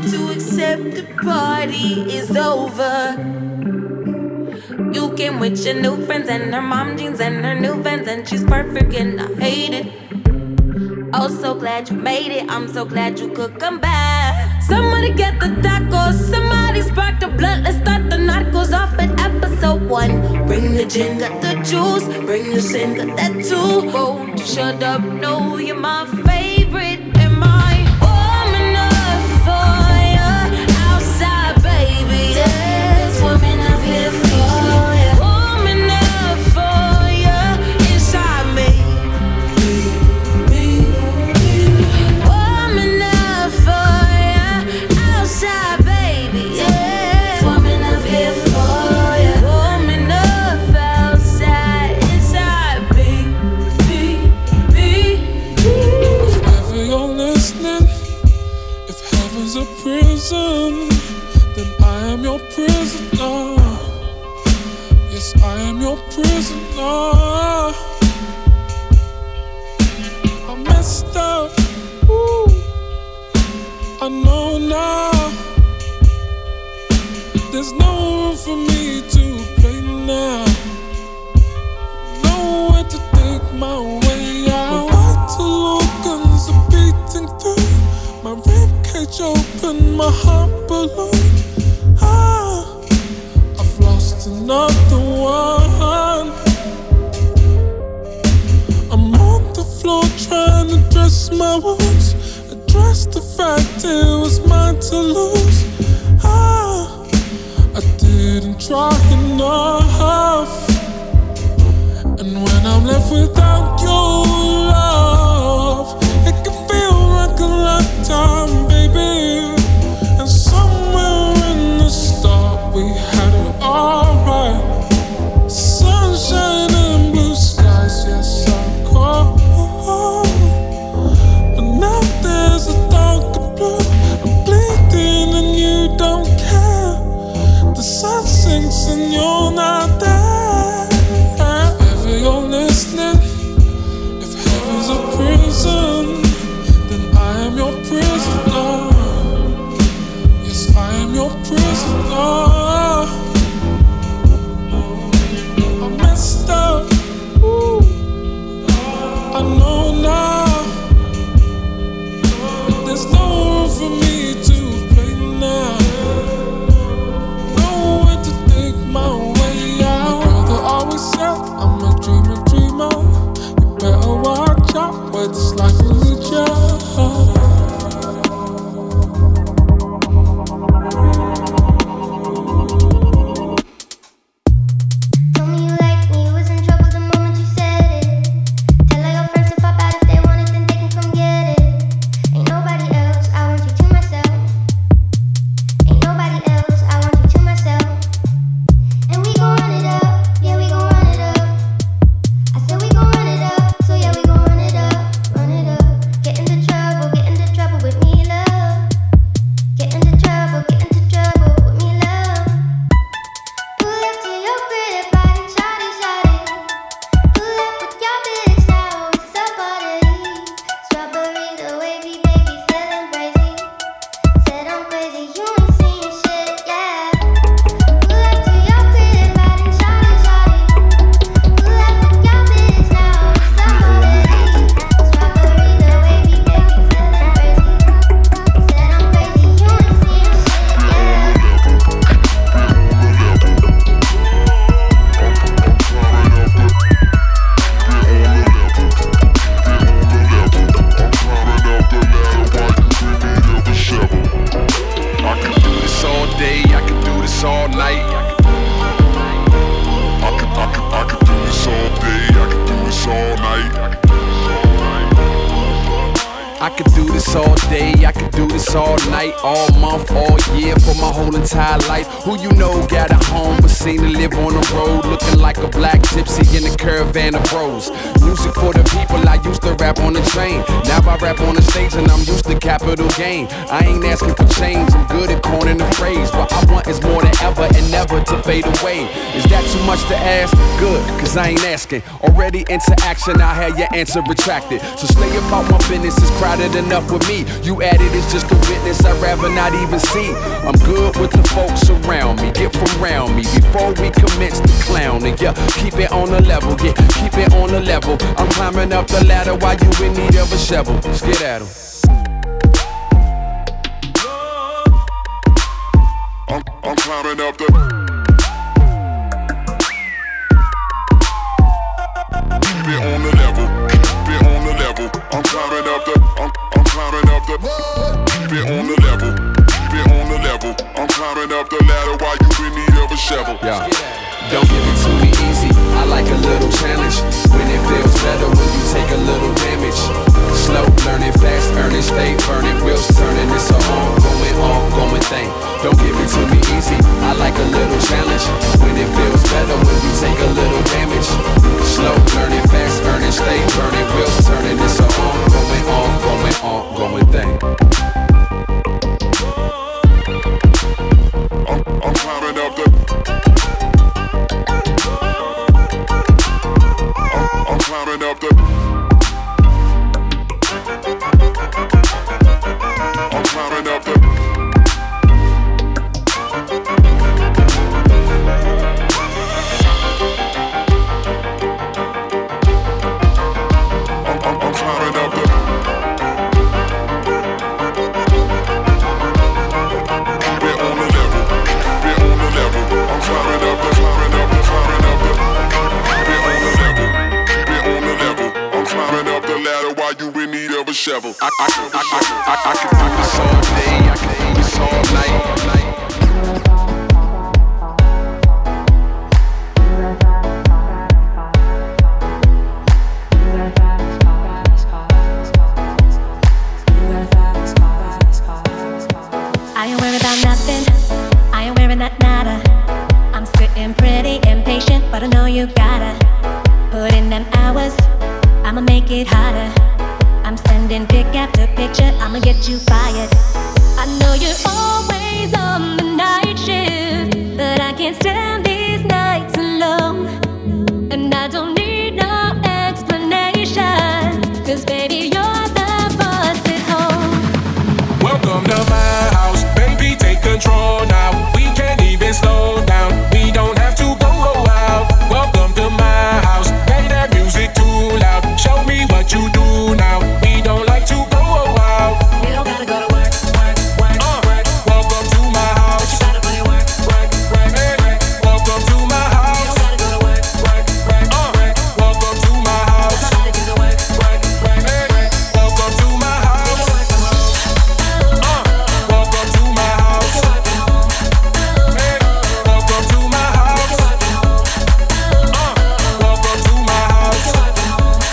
to accept the party is over. You came with your new friends and her mom jeans and her new Vans, and she's perfect and I hate it. Oh, so glad you made it. I'm so glad you could come back. Somebody get the tacos. Somebody spark the blunt. Let's start the narcos off at episode 1. Bring the gin, got the juice. Bring the sin, got that too. Won't you shut up? No, you're my favorite. Am I warm enough for you? Outside, baby. There's women out here for you. Warm enough for you. Inside me. Warm enough for you. Outside, baby. There's women out here for you. Warm enough outside. Inside me. If ever you're listening, if heaven's a prison, then I am your prisoner. Yes, I am your prisoner. I messed up, ooh, I know now. There's no room for me to play now. Nowhere to take my way out. My vital organs are beating through. My ribcage open, my heart ballooned. I've lost another one. I'm on the floor trying to dress my wounds, address the fact it was mine to lose. I didn't try enough. And when I'm left without your love, it can feel like a lifetime, baby. And somewhere in the start we had it alright. Sunshine and blue skies, yes I call. But now there's a darker blue. I'm bleeding and you don't care. The sun sinks and you're not there. If ever you're listening, if heaven's a prison, then I am your prisoner. Yes, I am your prisoner. I messed up, ooh, I know now. There's no room for me to play now. Nowhere to take my way out. My brother always said I'm a dreamer. You better watch out where this life will lead you. Told me you liked me, you was in trouble the moment you said it. Tell all your friends to pop out if they want it, then they can come get it. Ain't nobody else, I want you to myself. Ain't nobody else, I want you to myself. And we gon' run it up, yeah we gon' run it up. I said we gon' run it up, so yeah we gon' run it up, run it up. Get into trouble with me, love. Get into trouble with me, love. Pull up to your crib, riding shawty, shawty. Pull up with your bitch, now it's a party. Strawberry, the wavy baby, feeling crazy. Said I'm crazy, you ain't seen shit, yeah. Pull up to your crib, riding shawty, shawty. Pull up with your bitch, now it's a party. Strawberry, the wavy baby, feeling crazy. Said I'm crazy, you ain't seen shit, yeah. I could do this all day, I could do this all night. I could do this all day, I could do this all night. I could do this all day, I could do this all night, all month, all year, for my whole entire life. Who you know got a home but seen to live on the road, looking like a black gypsy in a caravan of bros. Music for the people, I used to rap on the train. Now I rap on the stage and I'm used to capital gain. I ain't asking for change, I'm good at coining the phrase. What I want is more than ever and never to fade away. Is that too much to ask? Good, cause I ain't asking. Already into action, I had your answer retracted. So slay about my business, it's crowded enough with me. You added is just a witness I'd rather not even see. I'm good with the folks around me, get from round me before we commence the clowning. Yeah, keep it on the level, yeah, keep it on the level. I'm climbing up the ladder while you in need of a shovel. Let's get at 'em. I'm climbing up the. Keep it on the level, keep it on the level. I'm climbing up the. I'm climbing up the. Keep it on the level, keep it on the level. I'm climbing up the ladder while you in need of a shovel. Yeah. Don't give it to me easy, I like a little challenge. When it feels better when you take a little damage. Slow learning, fast earning, stay burning, wheels turning. It's an ongoing thing. Don't give it to me easy, I like a little challenge. When it feels better when you take a little damage. Slow learning, fast earning, stay burning, wheels turning. It's an ongoing thing. I'm climbing up the. I'm climbing up the. I'm climbing up the. I'm climbing up the. Keep it on the level. Keep it on the level. I'm climbing up the. Climbing up the. Climbing up the. Keep it on the level. Keep it on the level. I'm climbing up the ladder while you in need of a shovel. I can do this all day, I can do this all night. I ain't worried about nothing, I ain't wearing that nada. I'm sitting pretty impatient, but I know you gotta put in them hours, I'ma make it harder. I'm sending pic after picture, I'ma get you fired. I know you're always on the night shift, but I can't stand these nights alone. And I don't need no explanation, 'cause baby you're the boss at home. Welcome to my house, baby take control now. We can't even slow down, we don't have to go out. Welcome to my house, play that music too loud. Show me what you do now, we don't like to go out. You don't gotta go to work, work, work, work. Welcome to my house, You gotta play work, work, work, work. welcome to my You house. don't gotta go to work, work, work, work. Welcome to my house, Somebody do the work, work, work, work. welcome to my You house. can work from home. Welcome to my house, You can work from home. welcome to my house. You can work from home. Welcome to my house, You can work from home.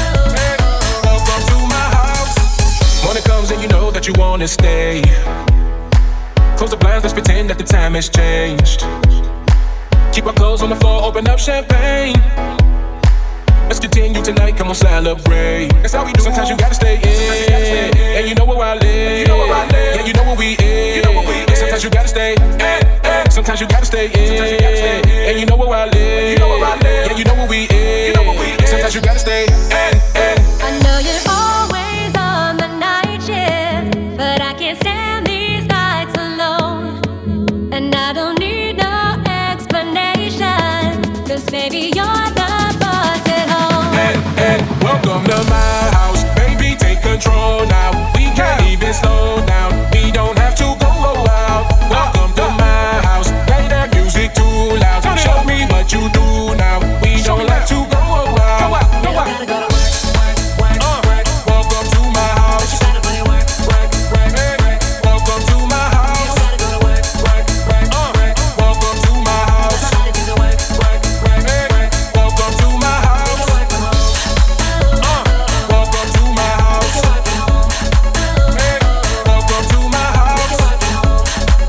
welcome to my house. Morning comes and you know that you wanna stay. Close the blinds, let's pretend that the time has changed. Keep our clothes on the floor, open up champagne. Let's continue tonight, come on celebrate. That's how we do. Sometimes you gotta stay in, and you know where I live. Yeah, you know where we is. And sometimes you gotta stay in. Sometimes you gotta stay in, and you know where I live. Yeah, you know where we is. And sometimes you gotta stay in. I know you're always on the night shift, but I can't stand these nights alone. And I don't need no explanation, 'cause baby you're the boss at home. Welcome to my house, baby take control now. We can't even slow down, we don't have to go out. Welcome to my house, play that music too loud. Show me what you do now, we don't like to go out. You don't gotta go to work, work, work, work. Welcome to my house, You gotta play work, work, work, work. welcome to my You house, don't gotta go to work, work, work, work. welcome to my house, Somebody do the work, work, work, work. welcome to my You house, can work from home. welcome to my house, You can work from home. welcome to my house, You can work from home.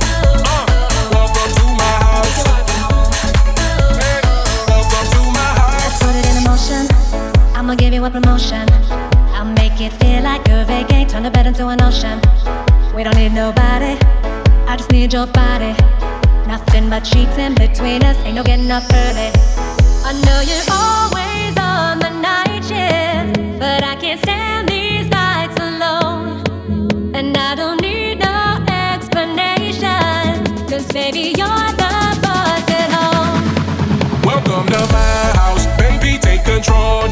welcome to my house, You can work from home. welcome to my house. Put it in motion, I'ma give you a promotion. I'll make it feel like a vacate, turn the bed into an ocean. We don't need nobody, I just need your body. Nothing but sheets in between us, ain't no getting up early. I know you're always on the night shift, but I can't stand these nights alone. baby, you're the boss at home. Welcome to my house, baby, take control